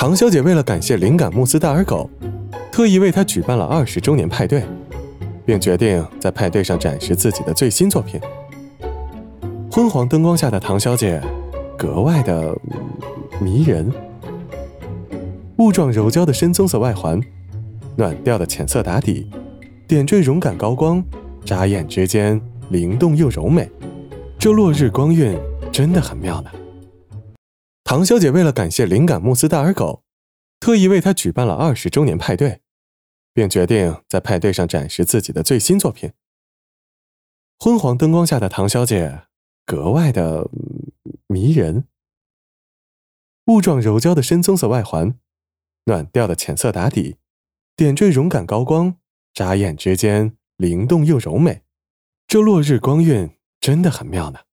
唐小姐为了感谢灵感慕斯大耳狗，特意为他举办了20周年派对，并决定在派对上展示自己的最新作品。昏黄灯光下的唐小姐格外的迷人，雾状柔焦的深棕色外环，暖调的浅色打底，点缀绒感高光，眨眼之间灵动又柔美，这落日光晕真的很妙呢。唐小姐为了感谢灵感慕斯大耳狗，特意为他举办了20周年派对，并决定在派对上展示自己的最新作品。昏黄灯光下的唐小姐格外的迷人，雾状柔焦的深棕色外环，暖调的浅色打底，点缀绒感高光，眨眼之间灵动又柔美，这落日光晕真的很妙呢。